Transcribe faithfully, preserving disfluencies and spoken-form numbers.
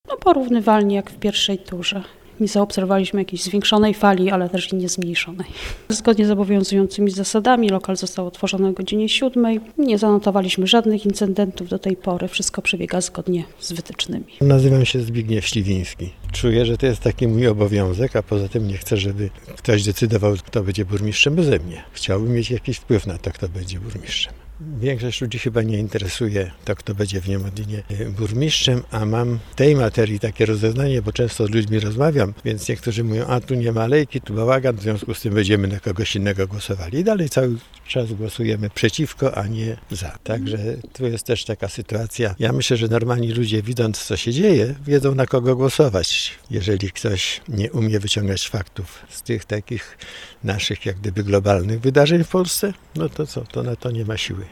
No porównywalnie jak w pierwszej turze. Nie zaobserwowaliśmy jakiejś zwiększonej fali, ale też i nie zmniejszonej. Zgodnie z obowiązującymi zasadami lokal został otworzony o godzinie siódmej. Nie zanotowaliśmy żadnych incydentów do tej pory. Wszystko przebiega zgodnie z wytycznymi. Nazywam się Zbigniew Śliwiński. Czuję, że to jest taki mój obowiązek, a poza tym nie chcę, żeby ktoś decydował, kto będzie burmistrzem beze mnie. Chciałbym mieć jakiś wpływ na to, kto będzie burmistrzem. Większość ludzi chyba nie interesuje to, kto będzie w Niemodlinie burmistrzem, a mam w tej materii takie rozeznanie, bo często z ludźmi rozmawiam, więc niektórzy mówią, a tu nie ma lejki, tu bałagan, w związku z tym będziemy na kogoś innego głosowali. I dalej cały czas głosujemy przeciwko, a nie za. Także tu jest też taka sytuacja. Ja myślę, że normalni ludzie, widząc co się dzieje, wiedzą na kogo głosować. Jeżeli ktoś nie umie wyciągać faktów z tych takich naszych jak gdyby globalnych wydarzeń w Polsce, no to co, to na to nie ma siły.